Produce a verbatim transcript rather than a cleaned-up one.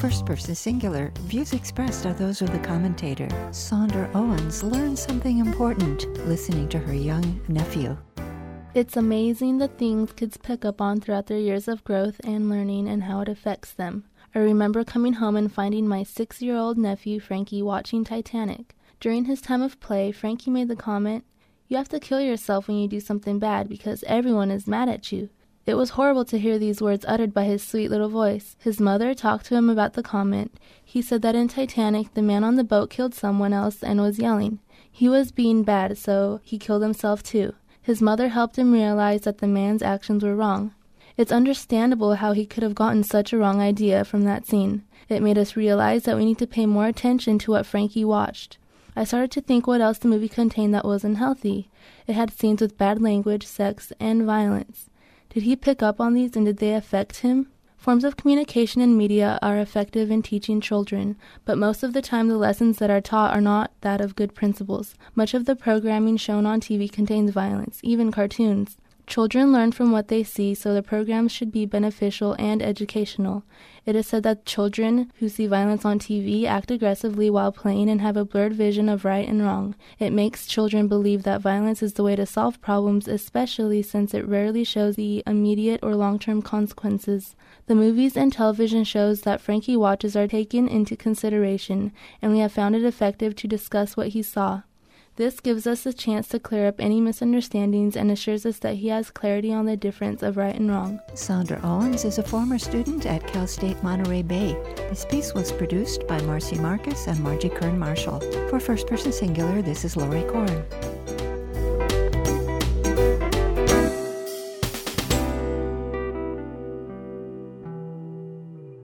first person singular, views expressed are those of the commentator. Sandra Owens learned something important listening to her young nephew. It's amazing the things kids pick up on throughout their years of growth and learning and how it affects them. I remember coming home and finding my six-year-old nephew Frankie watching Titanic. During his time of play, Frankie made the comment, "You have to kill yourself when you do something bad because everyone is mad at you." It was horrible to hear these words uttered by his sweet little voice. His mother talked to him about the comment. He said that in Titanic, the man on the boat killed someone else and was yelling. He was being bad, so he killed himself too. His mother helped him realize that the man's actions were wrong. It's understandable how he could have gotten such a wrong idea from that scene. It made us realize that we need to pay more attention to what Frankie watched. I started to think what else the movie contained that wasn't healthy. It had scenes with bad language, sex, and violence. Did he pick up on these and did they affect him? Forms of communication and media are effective in teaching children, but most of the time the lessons that are taught are not that of good principles. Much of the programming shown on T V contains violence, even cartoons. Children learn from what they see, so the programs should be beneficial and educational. It is said that children who see violence on T V act aggressively while playing and have a blurred vision of right and wrong. It makes children believe that violence is the way to solve problems, especially since it rarely shows the immediate or long-term consequences. The movies and television shows that Frankie watches are taken into consideration, and we have found it effective to discuss what he saw. This gives us a chance to clear up any misunderstandings and assures us that he has clarity on the difference of right and wrong. Sandra Owens is a former student at Cal State Monterey Bay. This piece was produced by Marcy Marcus and Margie Kern Marshall. For First Person Singular, this is Lori Corn.